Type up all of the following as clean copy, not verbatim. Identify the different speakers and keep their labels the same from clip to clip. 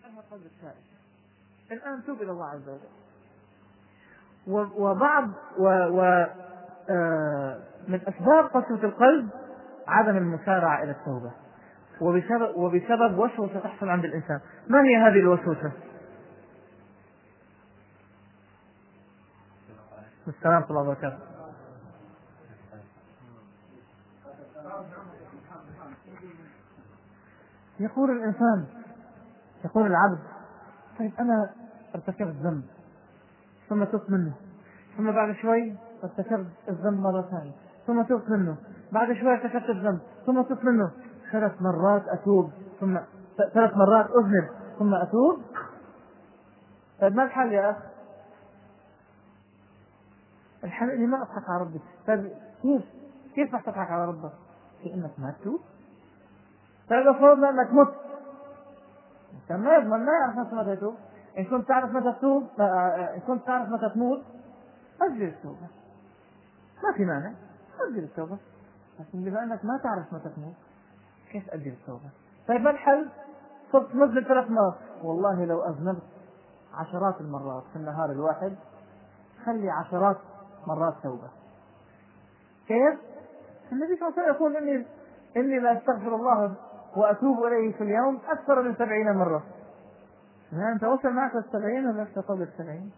Speaker 1: عنها قلب التائب. الآن توب إلى الله عز وجل. وبعض من أسباب قسوة القلب عدم المسارعة إلى التوبة، وبسبب وسوسة تحصل عند الإنسان. ما هي هذه الوسوسة؟ السلام عليكم ورحمة الله وبركاته. يقول الإنسان، يقول العبد: طيب أنا ارتكبت ذنب ثم تبت منه، ثم بعد شوي ارتكبت الذنب مرة ثانية، ثم تبت منه، بعد شوي ارتكبت الذنب ثم تبت منه، 3 مرات أتوب، ثم 3 مرات أذنب ثم أتوب. طيب ما الحل يا أخ؟ الحل إني ما أضحك على ربي. طيب كيف ما تضحك على ربك؟ في إنك ما تتوب. طيب فرضنا أنك مت، أنت ما يضمن، ما يعرف نفسه متى يتوب. إن كنت تعرف متى تتوب، إن كنت تعرف متى تموت، أجل التوبة، ما في مانع، أجل التوبة. لكن بما أنك ما تعرف متى تموت، كيف أجل التوبة؟ طيب ما الحل؟ صرت تنزل 3 مرات. والله لو أذنبت عشرات المرات في النهار الواحد، خلي 10 مرات توبة. كيف؟ النبي صلى الله عليه وسلم يقول إني لا أستغفر الله وأتوب إليه في اليوم أكثر من 70 مرة. يعني أنت وصل معك 70 ولا لست قبل 70؟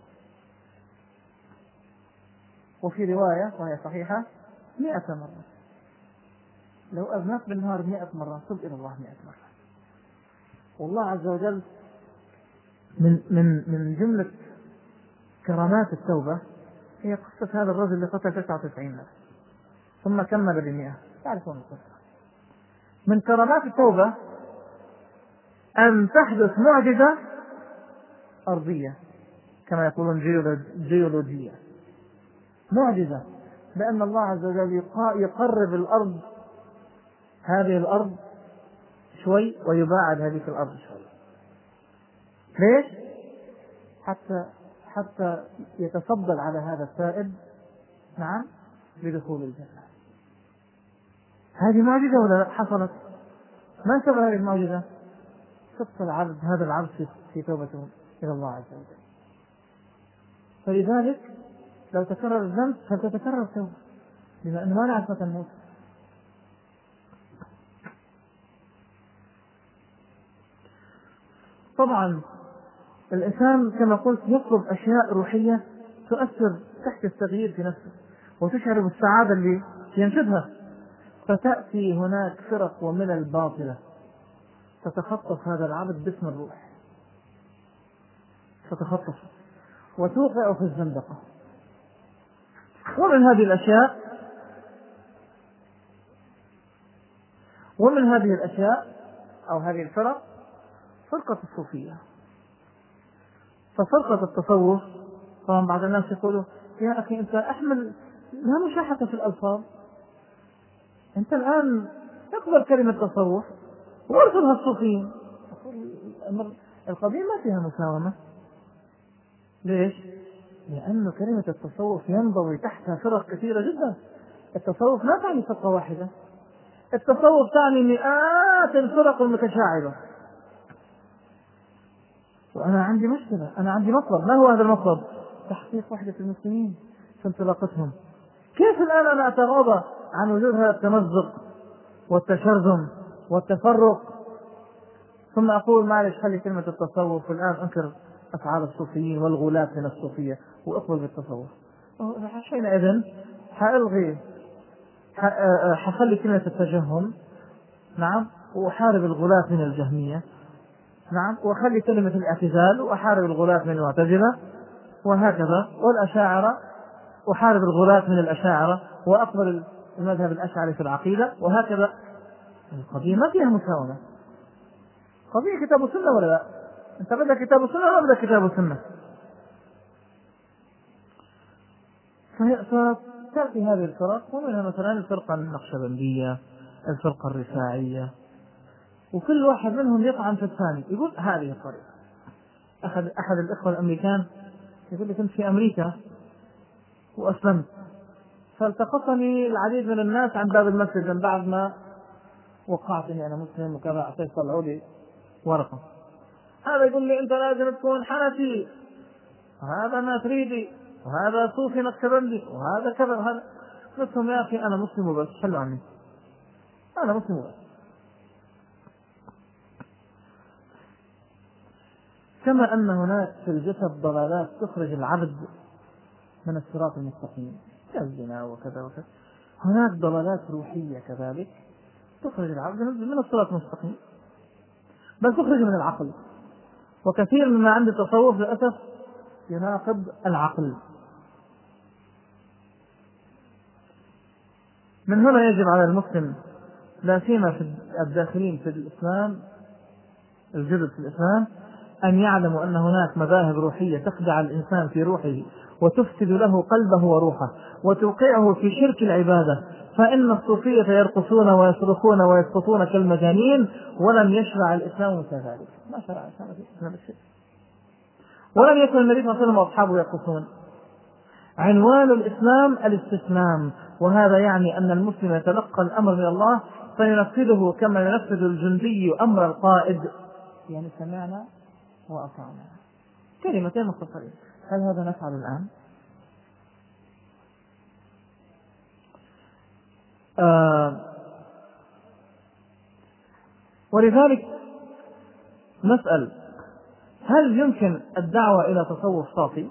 Speaker 1: وفي رواية وهي صحيحة 100 مرة. لو أذنبت بالنهار 100 مرة، تب إلى الله 100 مرة. والله عز وجل من جملة كرامات التوبة هي قصة هذا الرجل اللي قتل 99 نفس ثم كمل ب100. تعرفون القصة. من كرامات التوبة أن تحدث معجزة أرضية، كما يقولون جيولوجية، معجزة، بأن الله عز وجل يقرب الأرض، هذه الأرض شوي، ويباعد هذه الأرض شوي. ليش؟ حتى يتفضل على هذا التائب، نعم، بدخول الجنة. هذه معجزة ولا حصلت؟ ما سبب هذه المعجزة؟ صدق العبد، هذا العبد في توبته إلى الله عز وجل. فلذلك لو تكرر الذنب فلتتكرر التوبة، بما أنه ما نعرف متى نموت. طبعا الإنسان كما قلت يطلب أشياء روحية تؤثر تحت التغيير في نفسه وتشعر بالسعادة اللي ينشدها، فتأتي هناك فرق وملل باطلة تتخطف هذا العبد باسم الروح، تتخطف وتوقع في الزندقة. ومن هذه الأشياء أو هذه الفرق فرقة الصوفية. ففرقة التصوف، طبعا بعض الناس يقولوا: يا أخي أنت أحمل لا مشاحة في الألفاظ، أنت الآن تقبل كلمة تصوف وارفضها الصوفيين. القضية ما فيها مساومة. ليش؟ لأن كلمة التصوف ينضوي تحتها فرق كثيرة جدا. التصوف ما تعني فرقة واحدة، التصوف تعني مئات الفرق المتشعبة. وأنا عندي مشكلة، أنا عندي مطلب. ما هو هذا المطلب؟ تحقيق وحدة المسلمين في انطلاقتهم. كيف الآن أنا أتغاضى عن وجود هذا التمزق والتشرذم والتفرق، ثم أقول معلش خلي كلمة التصوف، والآن أنكر أفعال الصوفيين والغلاة من الصوفية وأقبل بالتصوف؟ حينئذ حخلي كلمة التجهم، نعم، وأحارب الغلاة من الجهمية، نعم، وأخلي كلمة الاعتزال وأحارب الغلاة من المعتزلة، وهكذا. والأشاعرة أحارب الغلاة من الأشاعرة وأقبل المذهب الأشعري في العقيدة، وهكذا. القضية ما فيها مساومة، قضية كتاب وسنة ولا لا؟ أنت بدك كتاب وسنة ولا بدك كتاب وسنة؟ فتأتي هذه الفرق، ومنها مثلا الفرقة النقشبندية، الفرقة الرفاعية، وكل واحد منهم يطعن في الثاني، يقول هذه الطريقة. أحد الإخوة الأمريكان يقول لي: كنت في أمريكا وأسلمت، فالتقطني العديد من الناس عن باب المسجد من بعد ما وقعت إني أنا مسلم وكذا، أعطيت طلعوا لي ورقة، هذا يقول لي أنت لازم تكون حنفي، وهذا ماتريدي، وهذا صوفي نقشبندي، وهذا كذا وهذا. قلت لهم يا أخي أنا مسلم وبس، حلوا عني، أنا مسلم وبس. كما أن هناك في الجسد ضلالات تخرج العبد من الصراط المستقيم كالزنا وكذا وكذا، هناك ضلالات روحية كذلك تخرج العبد من الصراط المستقيم، بل تخرج من العقل. وكثير مما عند التصوف للأسف يناقض العقل. من هنا يجب على المسلم، لا سيما في الداخلين في الإسلام، الجدد في الإسلام، أن يعلموا أن هناك مذاهب روحية تخدع الإنسان في روحه وتفسد له قلبه وروحه وتوقعه في شرك العبادة. فإن الصوفية يرقصون ويصرخون ويسقطون كالمجانين، ولم يشرع الإسلام كذلك، ما شرع الإسلام في الإسلام الشرك، ولم يكن النبي صلى الله عليه وسلم وأصحابه يرقصون. عنوان الإسلام الاستسلام، وهذا يعني أن المسلم يتلقى الأمر من الله فينفذه كما ينفذ الجندي أمر القائد، يعني سمعنا وأطعنا، كلمتين مختصرين. هل هذا نفعل الآن؟ ولذلك نسأل: هل يمكن الدعوة إلى تصوف صافي؟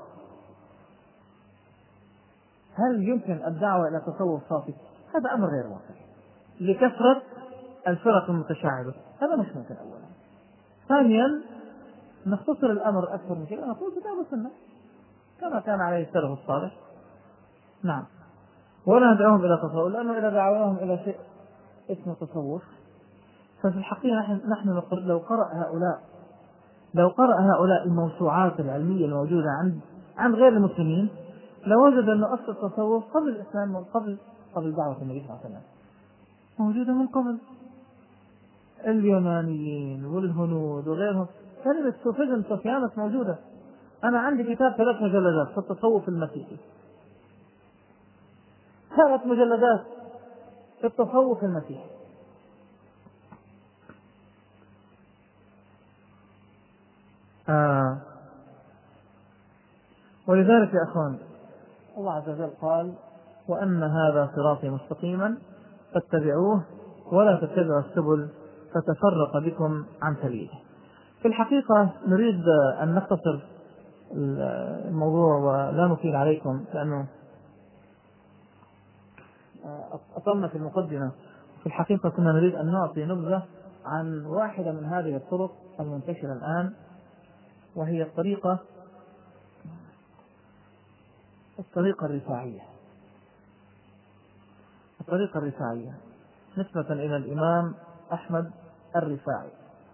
Speaker 1: هل يمكن الدعوة إلى تصوف صافي؟ هذا أمر غير واقع لكثرة الفرق المتشعبة، هذا مش ممكن. أولا. ثانيا، نختصر الأمر أكثر من كده، نقول كتاب السنة كما كان عليه السلف الصالح. نعم. ولا ندعوهم إلى تصوف، لأنه إذا دعوهم إلى شيء اسمه تصوف ففي الحقيقة نحن نقول لو قرأ هؤلاء الموسوعات العلمية الموجودة عند غير المسلمين لوجد أن أصل التصوف قبل الإسلام قبل دعوة النبي صلى الله عليه وسلم موجودة من قبل. اليونانيين والهنود وغيرهم كلمة الصوفيزم كانت موجودة. أنا عندي كتاب 3 مجلدات في التصوف المسيحي، 3 مجلدات في التصوف المسيحي. ولذلك يا أخوان الله عز وجل قال: وأن هذا صراطي مستقيما فاتبعوه ولا تتبعوا السبل فتفرق بكم عن سبيله. في الحقيقة نريد أن نختصر الموضوع ولا نطيل عليكم، لأنه أطلنا في المقدمة. في الحقيقة كنا نريد أن نعطي نبذة عن واحدة من هذه الطرق المنتشرة الآن، وهي الطريقة الرفاعية. الطريقة الرفاعية نسبة إلى الإمام أحمد الرفاعي.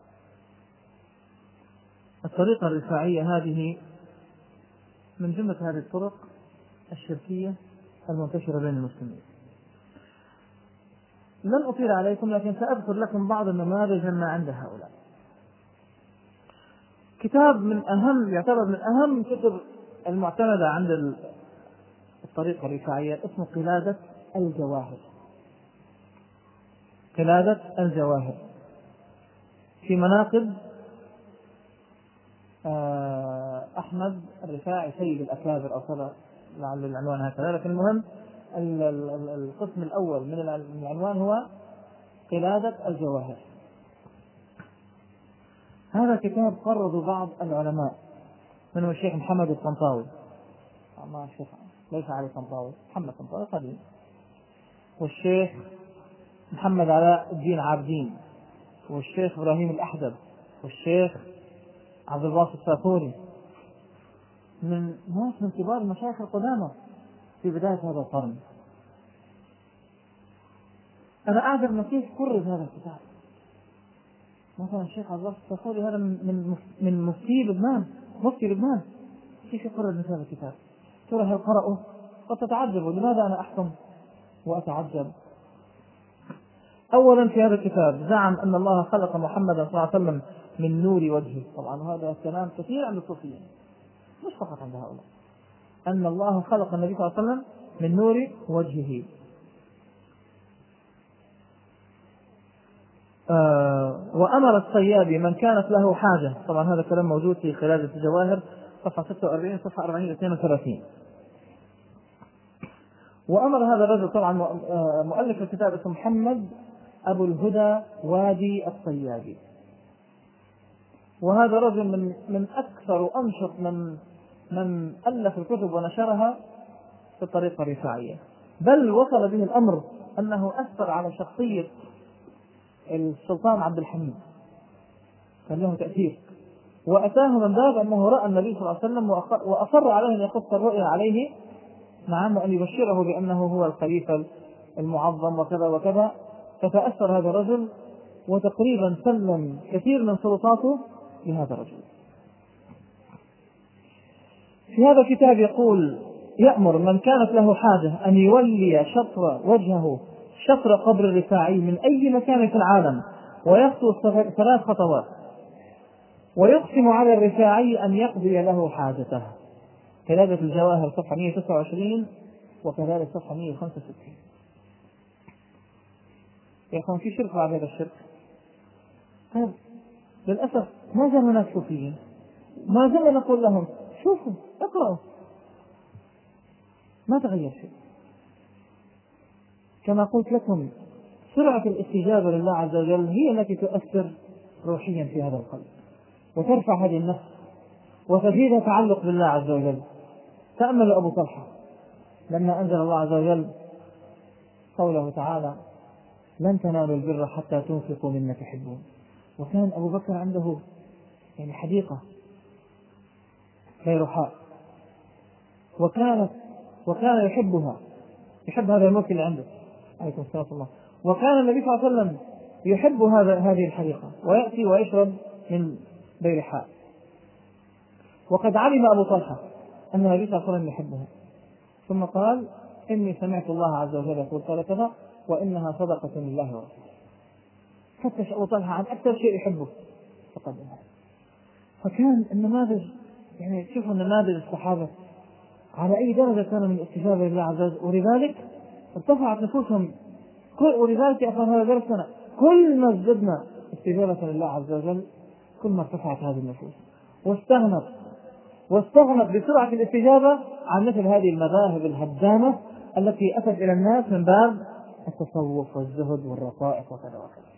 Speaker 1: الطريقة الرفاعية هذه من جملة هذه الطرق الشركية المنتشرة بين المسلمين. لن أطيل عليكم، لكن سأذكر لكم بعض النماذج مما عند هؤلاء. كتاب يعتبر من أهم الكتب المعتمدة عند الطريقة الرفاعية اسمه قلادة الجواهر. قلادة الجواهر في مناقب أحمد الرفاعي سيد الأكابر أو كذا، لعل العنوان هكذا، لكن المهم القسم الأول من العنوان هو قلادة الجواهر. هذا كتاب قرض بعض العلماء منهم الشيخ محمد الطنطاوي، الشيخ ليس علي الطنطاوي، محمد الطنطاوي قديم، والشيخ محمد علاء الدين عابدين، والشيخ إبراهيم الأحدب، والشيخ عبد الباسط السافوري، من ناس من كبار المشايخ القدامى في بداية هذا القرن. أنا أعجب من كيف كرر هذا الكتاب. مثلا الشيخ عبد الباسط السافوري هذا من مفتي لبنان، كيف يقرر مثل هذا الكتاب؟ ترى هل قرأه؟ قد تتعجبوا لماذا أنا أحكم وأتعجب. أولا في هذا الكتاب زعم أن الله خلق محمدا صلى الله عليه وسلم من نور وجهه. طبعا هذا كلام كثير عند الصوفيين، مش فقط عند هؤلاء، أن الله خلق النبي صلى الله عليه وسلم من نور وجهه.
Speaker 2: وأمر الصيادي من كانت له حاجة، طبعا هذا كلام موجود في خلال الجواهر صفحة 46 صفحة 432. وأمر هذا الرجل، طبعا مؤلف الكتاب اسمه محمد أبو الهدى وادي الصيادي، وهذا رجل من أكثر وأنشط من ألف الكتب ونشرها في الطريقة الرفاعية، بل وصل به الأمر أنه أثر على شخصية السلطان عبد الحميد، كان له تأثير، وأتاه من باب أنه رأى النبي صلى الله عليه وسلم وأصر عليه أن يقص الرؤيا عليه، نعم، وأن يبشره بأنه هو الخليفة المعظم وكذا وكذا. فتأثر هذا الرجل وتقريبا سلم كثير من سلطاته لهذا الرجل. في هذا الكتاب يقول: يأمر من كانت له حاجة أن يولي شطر وجهه شطر قبر الرفاعي من أي مكان في العالم، ويخطو 3 خطوات، ويقسم على الرفاعي أن يقضي له حاجته. كتابة الجواهر صفحة 129 وكذلك صفحة 165. يكون في شرك بعد هذا الشرك. طيب للأسف ما زالوا ناس صوفيين، ما زلنا نقول لهم شوفوا اقرأوا، ما تغير شيء. كما قلت لكم، سرعة الاستجابة لله عز وجل هي التي تؤثر روحيا في هذا القلب وترفع هذه النفس وتزيد تعلق بالله عز وجل. تأمل أبو طلحة لما أنزل الله عز وجل قوله تعالى: لن تنالوا البر حتى تنفقوا مما تحبون. وكان أبو بكر عنده يعني حديقة بيرحاء، وكان يحبها، يحب هذا الملك اللي عنده، عليكم السلام الله. وكان النبي صلى الله عليه وسلم يحب هذه الحديقة، ويأتي ويشرب من بيرحاء. وقد علم أبو طلحة أن النبي صلى الله عليه وسلم يحبها، ثم قال: إني سمعت الله عز وجل يقول كذا كذا وإنها صدقة لله ورسوله. فتش أبو طلحة عن أكثر شيء يحبه فقدمه. فكان النماذج، يعني شوفوا النماذج الصحابة على أي درجة كانوا من الاستجابة لله عز وجل، ولذلك ارتفعت نفوسهم. ولذلك يا أخوان هذا درسنا، كل ما ازددنا استجابة لله عز وجل كل ما ارتفعت هذه النفوس واستغنت بسرعة الاستجابة عن مثل هذه المذاهب الهدامة التي أتت إلى الناس من باب التصوف والزهد والرقائق وكذا وكذا.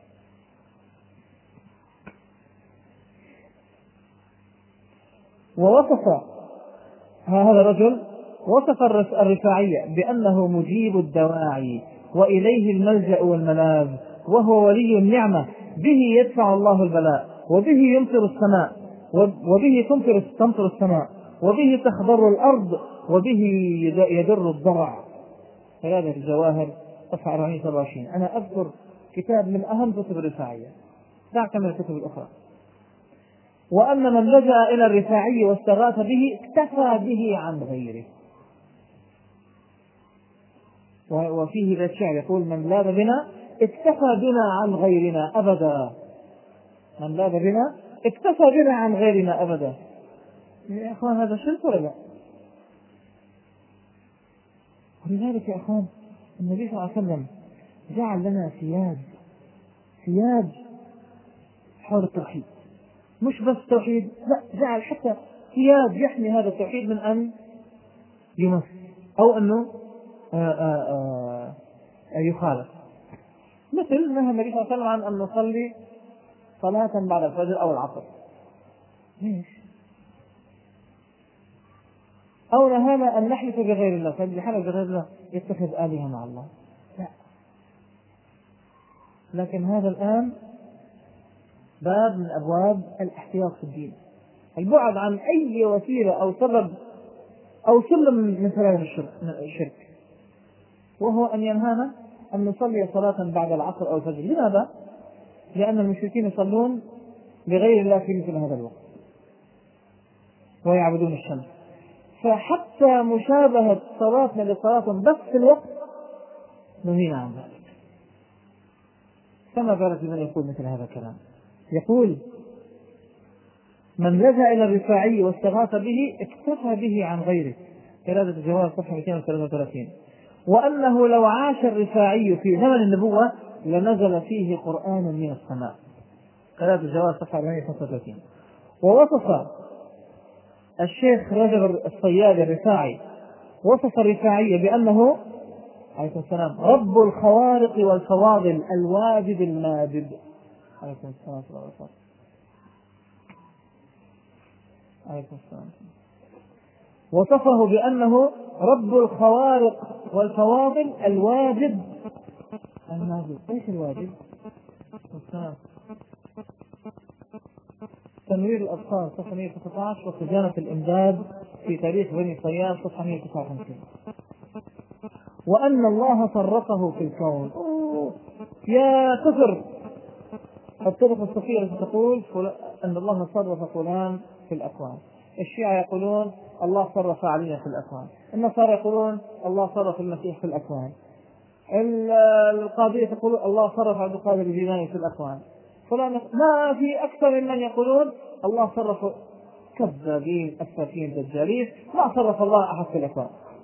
Speaker 2: ووصف هذا الرجل، وصف الرفاعية بأنه مجيب الدواعي وإليه الملجأ والملاذ، وهو ولي النعمة، به يدفع الله البلاء، وبه يمطر السماء، وبه تمطر السماء، وبه تخضر الأرض، وبه يدر الضرع. هذا الجواهر صفحة 427. أنا أذكر كتاب من أهم كتب الرفاعية، دعك من الكتب الأخرى. وأن من لجأ إلى الرفاعي واستغاث به اكتفى به عن غيره. وفيه ذات شعر يقول: من لاذ بنا اكتفى بنا عن غيرنا أبدا. من لاذ بنا اكتفى بنا عن غيرنا أبدا. يا أخوان هذا شرك ولا لا؟ ولذلك يا أخوان النبي صلى الله عليه وسلم جعل لنا ثياب حول التوحيد، مش بس توحيد، لا، جعل حتى ثياب يحمي هذا التوحيد من أن يمس أو أنه يخالف. مثل نهى النبي صلى الله عليه وسلم عن أن نصلي صلاة بعد الفجر أو العصر. ليش؟ أو نهانا أن نحلف بغير الله، فالذي حلف بغير الله يتخذ آلهة مع الله. لا. لكن هذا الآن باب من أبواب الاحتياط في الدين، البعد عن أي وسيلة أو سبب أو سلم من سلالم الشرك، وهو أن ينهانا أن نصلي صلاة بعد العصر أو الفجر. لماذا؟ لأن المشركين يصلون لغير الله في مثل هذا الوقت ويعبدون الشمس، فحتى مشابهة صلاتنا لصلاة بس في الوقت نهينا عن ذلك. كما بالك بمن يقول مثل هذا الكلام. يقول: من لجأ إلى الرفاعي واستغاث به اكتفى به عن غيره. كتابة الجواهر صفحة 233. وأنه لو عاش الرفاعي في زمن النبوة لنزل فيه قرآن من السماء. قراءة الجواب صفحة 435. ووصف الشيخ رجب الصياد الرفاعي، وصف الرفاعي بأنه عليكم السلام رب الخوارق والفواضل الواجد الماجد. عليكم السلام ورحمة الله وبركاته. عليكم السلام. وصفه بأنه رب الخوارق والفواضل الواجد الماجد. ايش الواجد؟ السلام. تنوير الأبصار صفحة 119 وخزانة الإمداد في تاريخ بني صياد صفحة 159. وأن الله صرفه في الكون. يا كفر الطرق الصوفية التي تقول أن الله صرف فلان في الأكوان. الشيعة يقولون الله صرف عليا في الأكوان. النصارى يقولون الله صرف المسيح في الأكوان. القادرية تقول الله صرف عبد القادر الجيلاني في الأكوان. فلان ما في أكثر ممن يقولون الله صرف كذابين أفاكين دجالين، ما صرف الله أحد في الأكوان.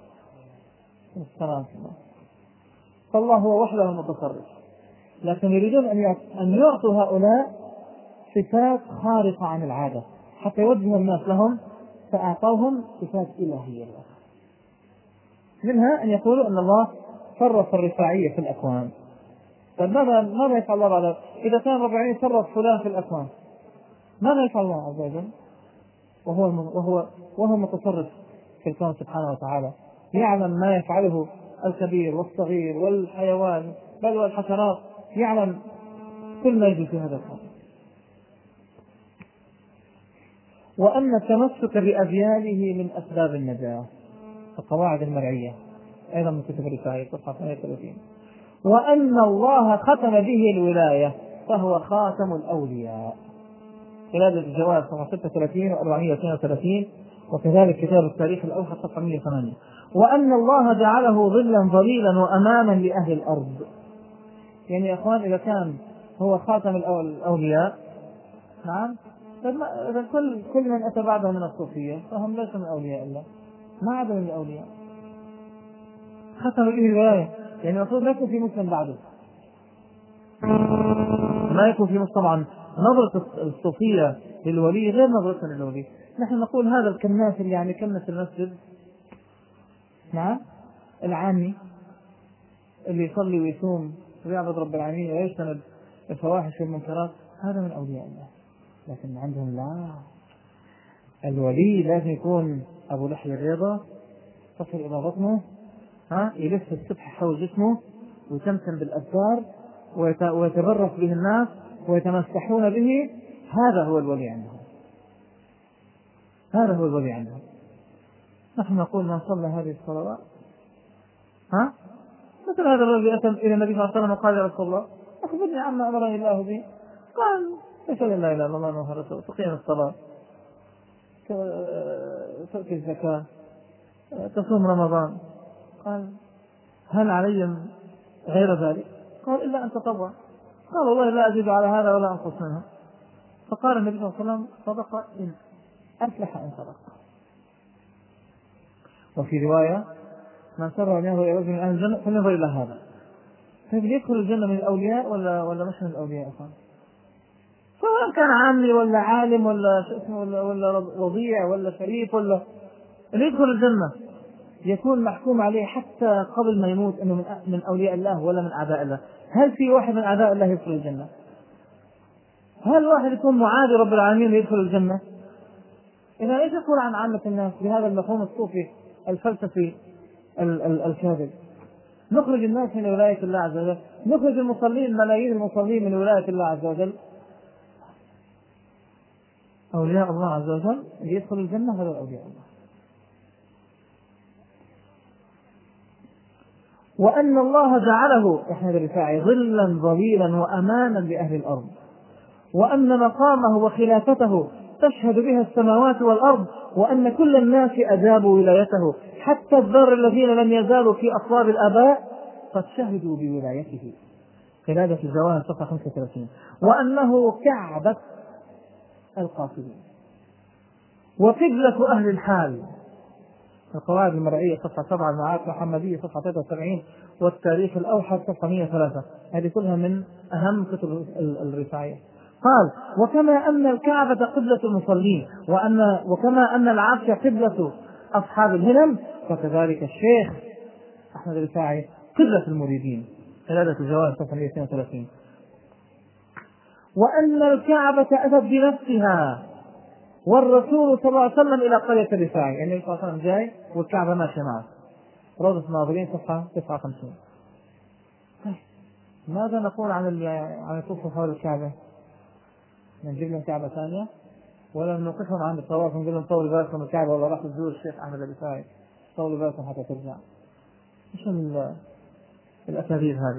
Speaker 2: فالله هو وحده المتصرف، لكن يريدون أن يعطوا هؤلاء صفات خارقة عن العادة حتى يوجه الناس لهم، فأعطوهم صفات إلهية. منها أن يقولوا أن الله صرف الرفاعية في الأكوان. طيب ماذا يفعل الله بعد؟ إذا كان رب العالمين صرف فلان في الأكوان، ماذا يفعل الله عز وجل؟ وهو متصرف في الكون سبحانه وتعالى، يعلم ما يفعله الكبير والصغير والحيوان بل والحشرات، يعلم كل ما يجري في هذا الكون. وأن التمسك بأذياله من أسباب النجاة. القواعد المرعية أيضا من كتب الرفاعي صفحة 38. وأن الله ختم به الولاية فهو خاتم الأولياء. خلال الجواب صفحة 36 و 432، وكذلك كتاب التاريخ الأوحد صفحة 108. وأن الله جعله ظلا ظليلا وأماما لأهل الأرض. يعني يا أخوان إذا كان هو خاتم الأولياء، نعم، إذا كل من أتى بعده من الصوفية فهم ليسوا من أولياء الله، ما عدا من الأولياء. ختم به الولاية، يعني المفروض لا يكون في مسلم بعده، ما يكون في طبعا. نظرة الصوفية للولي غير نظرتنا للولي. نحن نقول هذا الكناس اللي يعني كنس المسجد، نعم، العامي اللي يصلي ويصوم ويعبد رب العالمين ويجتنب الفواحش والمنكرات، هذا من أولياء الله. لكن عندهم لا، الولي لازم يكون أبو لحية الرياضة تصل إلى بطنه، يلف السبح حول جسمه ويتمثل بالأذكار ويتبرك به الناس ويتمسحون به. هذا هو الولي عندهم، هذا هو الولي عندهم. نحن نقول من صلى هذه الصلوات، مثل هذا الذي أتى إلى النبي صلى الله عليه وسلم وقال يا رسول الله أخبرني عما أمرني الله به. قال ليس لا إله إلا الله محمد رسول الله، تقيم الصلاة، تؤتي الزكاة، تصوم رمضان. قال هل علي غير ذلك؟ قال إلا أن تطوع. قال والله لا أزيد على هذا ولا أنقص منه. فقال النبي صلى الله عليه وسلم صدق إن أفلح إن صدق. وفي رواية من سر أن ينظر إلى رجل من أهل الجنة فلينظر إلى هذا. طيب يدخل الجنة من الأولياء ولا مش من الأولياء أصلا؟ سواء كان عامي ولا عالم ولا وضيع ولا شريف ولا اللي يدخل الجنة يكون محكوم عليه حتى قبل ما يموت أنه من أولياء الله ولا من أعداء الله. هل في واحد من أعداء الله يدخل الجنة؟ هل واحد يكون معادي رب العالمين يدخل الجنة؟ إذا إيش يقول عن عامة الناس بهذا المفهوم الصوفي الفلسفي الكاذب؟ نخرج الناس من ولاية الله عز وجل، نخرج المصلين ملايين المصلين من ولاية الله عز وجل. أولياء الله عز وجل يدخل الجنة هذا أولياء الله. وأن الله جعله أحمد الرفاعي ظلا ظليلا وأمانا لأهل الأرض، وأن مقامه وخلافته تشهد بها السماوات والأرض، وأن كل الناس أجابوا ولايته حتى الذر الذين لم يزالوا في أصلاب الآباء قد شهدوا بولايته. قلادة الجواهر صفحة 35. وأنه كعبة القاصدين وقبلة أهل الحال. القواعد المرعية صفحة 7، المعارف المحمدية صفحة 73، والتاريخ الأوحد صفحة 103. هذه كلها من أهم كتب الرفاعية. قال: وكما أن الكعبة قبلة المصلين وكما أن العرش قبلة أصحاب الهمم، فكذلك الشيخ أحمد الرفاعي قبلة المريدين. ثلاثة الجواهر صفحة 132. وأن الكعبة أتت بنفسها والرسول صلى الله عليه وسلم إلى قرية الرفاعي، يعني النبي صلى الله عليه وسلم جاي والكعبة ماشية معه. روضة الناظرين صفحة 59. ماذا نقول عن يطوفوا حول الكعبة؟ نجيب لهم كعبة ثانية ولا نوقفهم عند الطواف ونقول لهم طولوا بالكم الكعبة والله راح تزور الشيخ أحمد الرفاعي، طولوا بالكم حتى ترجع؟ ايش الأساليب هذه؟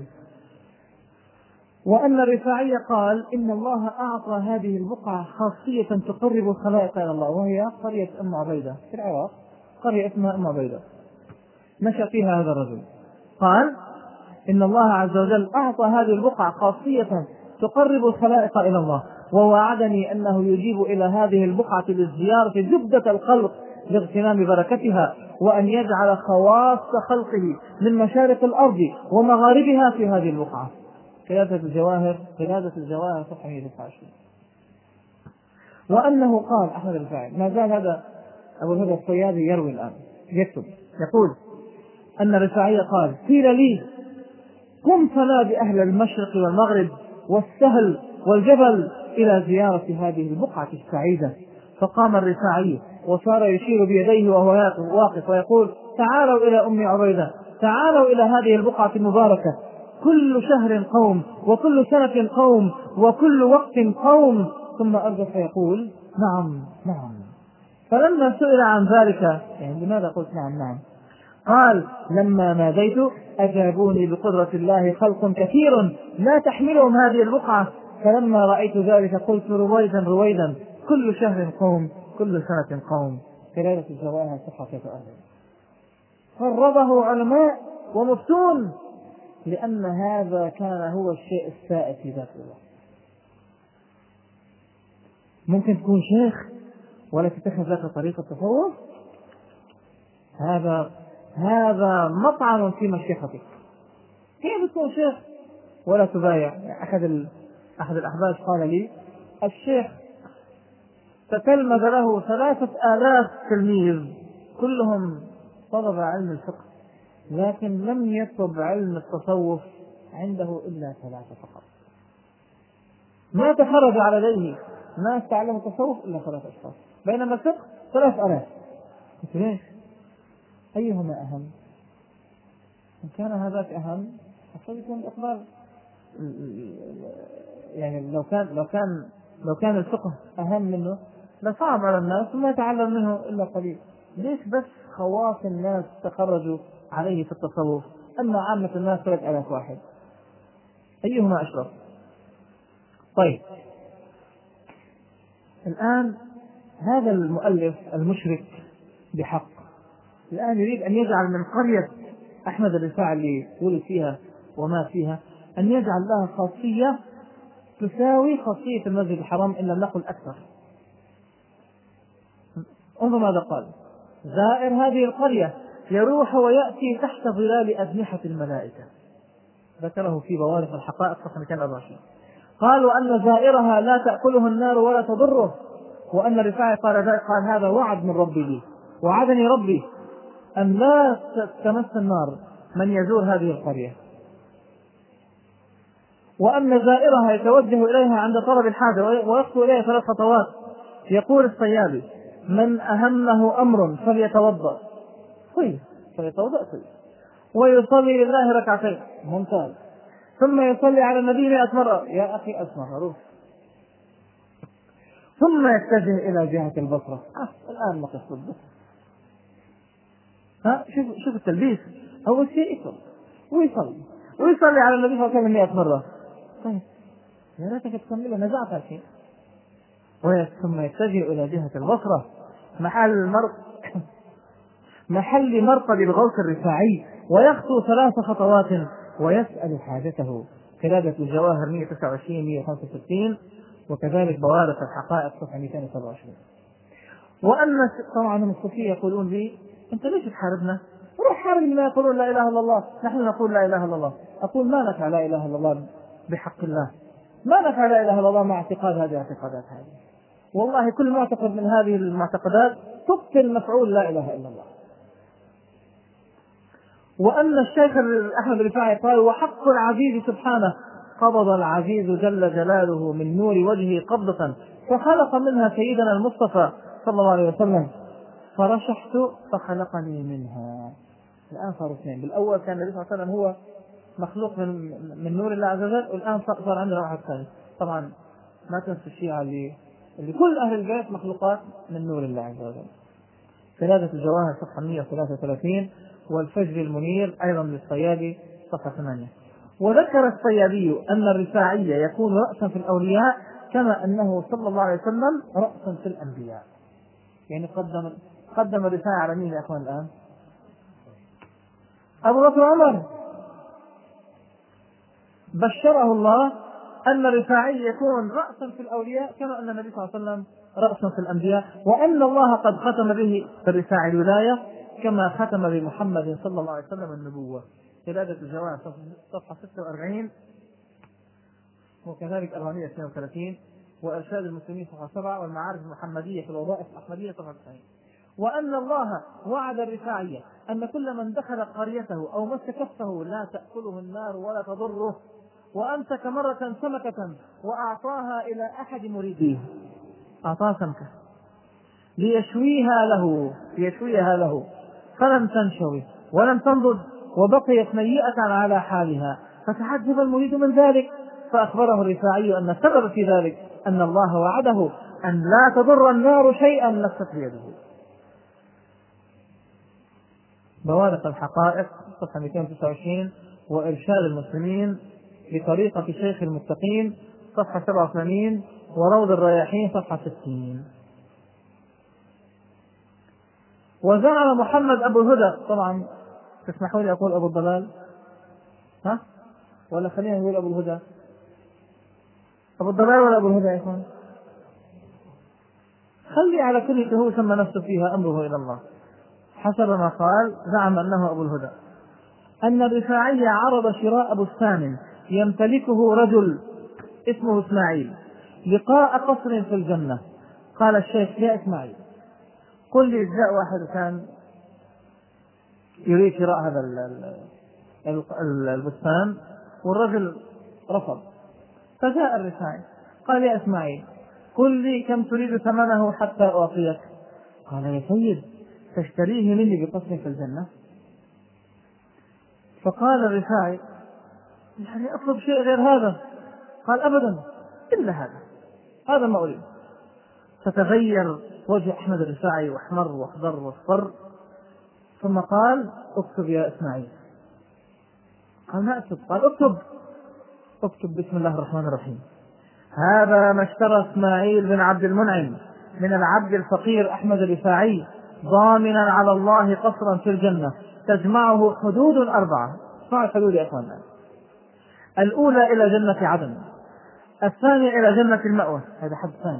Speaker 2: وأن الرفاعي قال: إن الله أعطى هذه البقعة خاصية تقرب الخلائق إلى الله، وهي قرية أم عبيدة في العراق، قرية اسمها أم عبيدة نشأ فيها هذا الرجل. قال: إن الله عز وجل أعطى هذه البقعة خاصية تقرب الخلائق إلى الله، ووعدني أنه يجيب إلى هذه البقعة للزيارة جدة الخلق لاغتنام بركتها، وأن يجعل خواص خلقه من مشارق الأرض ومغاربها في هذه البقعة. قيادة الجواهر صفحة 129. وأنه قال أحمد الرفاعي، ما زال هذا أبو الهدى الصيادي يروي الآن يكتب، يقول أن الرفاعي قال: قيل لي: قم فنادي أهل المشرق والمغرب والسهل والجبل إلى زيارة هذه البقعة السعيدة. فقام الرفاعي وصار يشير بيديه وهو واقف ويقول: تعالوا إلى أم عبيدة، تعالوا إلى هذه البقعة المباركة، كل شهر قوم، وكل سنة قوم، وكل وقت قوم. ثم أرجع فيقول: نعم نعم. فلما سئل عن ذلك، يعني لماذا قلت نعم نعم؟ قال: لما ناديت أجابوني بقدرة الله خلق كثير لا تحملهم هذه البقعة، فلما رأيت ذلك قلت رويدا رويدا، كل شهر قوم، كل سنة قوم. قيادة الجواهر صفحة 43. قربه علماء ومفتون، لأن هذا كان هو الشيء السائد في ذات الله. ممكن تكون شيخ ولا تتخذ لك طريقة تصوف، هذا مطعن في مشيختك. كيف تكون شيخ ولا تبايع؟ أحد الأحباب قال لي: الشيخ تتلمذ له 3000 تلميذ كلهم طلب علم الفقه، لكن لم يطلب علم التصوف عنده إلا 3 فقط. ما تخرج على يديه ناس تعلم التصوف إلا 3 أشخاص، بينما الفقه 3000. ليش؟ أيهما أهم؟ إن كان هذاك أهم فيكون الإقبال، يعني لو كان الفقه أهم منه لصعب على الناس وما يتعلم منه إلا قليل. ليش بس خواص الناس تخرجوا عليه في التصوف، أما عامة الناس 3000 واحد؟ أيهما أشرف؟ طيب، الآن هذا المؤلف المشرك بحق الآن يريد أن يجعل من قرية أحمد الرفاعي اللي ولد فيها ومات فيها، أن يجعل لها خاصية تساوي خاصية المسجد الحرام إن لم نقل أكثر. انظر ماذا قال: زائر هذه القرية يروح ويأتي تحت ظلال أجنحة الملائكة. ذكره في بوارق الحقائق صفحة 224. قال: وأن زائرها لا تأكله النار ولا تضره. وأن الرفاعي قال هذا وعد من ربي لي، وعدني ربي أن لا تمس النار من يزور هذه القرية. وأن زائرها يتوجه إليها عند طلب الحاجة ويخطو إليها 3 خطوات. يقول الصيادي: من أهمه أمر فليتوضأ، ويصلي لله 2 ركعتين، ممتاز، ثم يصلي على النبي 100 مرة، يا أخي أسمع روح، ثم يتجه إلى جهة البصرة. الآن ما قصد البصرة. شوف التلبيس. أول شيء ويصلي على النبي صلى الله عليه وسلم 100 مرة. طيب يا ريتك تكملها، نزعت الحين. ثم يتجه إلى جهة البصرة، محل مرقد الغوث الرفاعي، ويخطو 3 خطوات ويسأل حاجته. قيادة الجواهر 129 165، وكذلك بوارق الحقائق صفحة 227. وأن طبعا الصوفية يقولون لي أنت ليش تحاربنا؟ روح حارب من يقولون لا إله إلا الله. نحن نقول لا إله إلا الله. أقول ما نفع لا إله إلا الله بحق الله، ما نفع لا إله إلا الله مع اعتقاد هذه الاعتقادات هذه. والله كل معتقد من هذه المعتقدات تبطل مفعول لا إله إلا الله. وأن الشيخ أحمد الرفاعي قال وحق العزيز سبحانه قبض العزيز جل جلاله من نور وجهه قبضة فخلق منها سيدنا المصطفى صلى الله عليه وسلم فرشحت فخلقني منها. الآن صاروا اثنين. بالأول كان النبي صلى الله عليه وسلم هو مخلوق من نور الله عز وجل، والآن صار عندنا واحد ثاني. طبعا ما تنسوا الشيعة اللي كل أهل البيت مخلوقات من نور الله عز وجل. ثلاثة الجواهر صفحة 133، والفجر المنير أيضا للصيادي صفحة 8. وذكر الصيادي أن الرفاعي يكون رأسا في الأولياء كما أنه صلى الله عليه وسلم رأسا في الأنبياء. يعني قدم الرفاعي على مين يا أخوان الآن؟ أبو بكر وعمر. بشره الله أن الرفاعي يكون رأسا في الأولياء كما أن النبي صلى الله عليه وسلم رأسا في الأنبياء، وأن الله قد ختم به الرفاعي الولاية كما ختم بمحمد صلى الله عليه وسلم النبوة. قلادة الجواهر صفحة 46 وكذلك 432، وإرشاد المسلمين صفحة 7، والمعارف المحمدية في الوظائف الأحمدية صفحة 90. وأن الله وعد الرفاعية أن كل من دخل قريته أو مس كفه لا تأكله النار ولا تضره، وأمسك مرة سمكة وأعطاها إلى أحد مريديه، أعطاه سمكة ليشويها له فلم تنشوي ولم تنضج وبقيت ميئة على حالها، فتعجب المريد من ذلك، فأخبره الرفاعي أن السبب في ذلك أن الله وعده أن لا تضر النار شيئا لست بيده. بوارق الحقائق صفحة 229، وإرشاد المسلمين بطريقة شيخ المتقين صفحة 87، وروض الرياحين صفحة 60. وزعم محمد أبو الهدى، طبعا تسمحوا لي أقول أبو الضلال ولا خلينا نقول أبو الهدى؟ أبو الضلال ولا أبو الهدى يا إخوان؟ خلي على كل هو سمى نفسه فيها أمره إلى الله. حسب ما قال زعم أنه أبو الهدى أن الرفاعي عرض شراء بستان يمتلكه رجل اسمه إسماعيل لقاء قصر في الجنة. قال الشيخ يا إسماعيل قل لي جاء واحد كان يريد شراء هذا البستان والرجل رفض، فجاء الرفاعي قال يا إسماعيل قل لي كم تريد ثمنه حتى أعطيك. قال يا سيد تشتريه مني بقصر في الجنة؟ فقال الرفاعي يعني أطلب شيء غير هذا. قال أبدا إلا هذا ما أريد. فتغير وجه أحمد الرفاعي واحمر واخضر واصفر، ثم قال اكتب يا إسماعيل. قال ما أكتب. قال اكتب بسم الله الرحمن الرحيم. هذا ما اشترى إسماعيل بن عبد المنعم من العبد الفقير أحمد الرفاعي ضامنا على الله قصرا في الجنة تجمعه حدود 4. اسمعوا الحدود يا أخوانا. الأولى إلى جنة عدن، الثانية إلى جنة المأوى، هذا حد ثاني.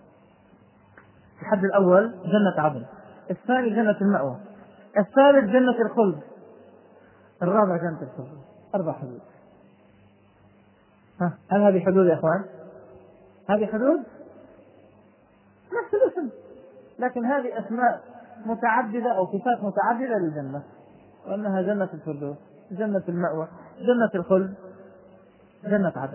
Speaker 2: الحد الأول جنة عدن، الثاني جنة المأوى، الثالث جنة الخلد، الرابع جنة الخلد. 4 حدود. هل هذه حدود يا أخوان؟ هذه حدود نفس الاسم، لكن هذه أسماء متعددة أو صفات متعددة للجنة، وأنها جنة الفردوس، جنة المأوى، جنة الخلد، جنة عدن.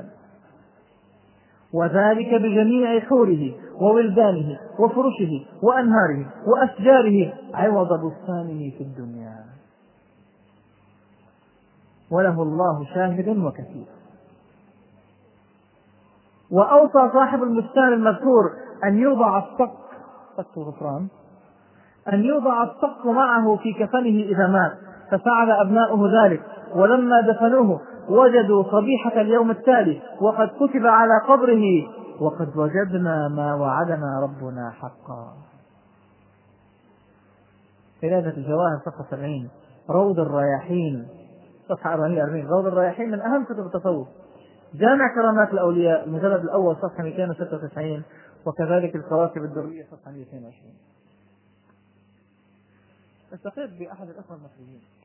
Speaker 2: وذلك بجميع حوره وولدانه وفرشه وأنهاره وأشجاره عوض بستانه في الدنيا، وله الله شاهد وكثير. وأوصى صاحب البستان المذكور أن يوضع الصك معه في كفنه إذا مات، ففعل أبناؤه ذلك، ولما دفنوه وجدوا صبيحة اليوم التالي وقد كتب على قبره وقد وجدنا ما وعدنا ربنا حقا. قلادة الجواهر صفحة 70، روض الرياحين صفحة 440. روض الرياحين من أهم كتب التصوف. جامع كرامات الأولياء المجلد الأول صفحة 296، وكذلك الكواكب الدرية صفحة 220. التقيت بأحد الأخوة المصريين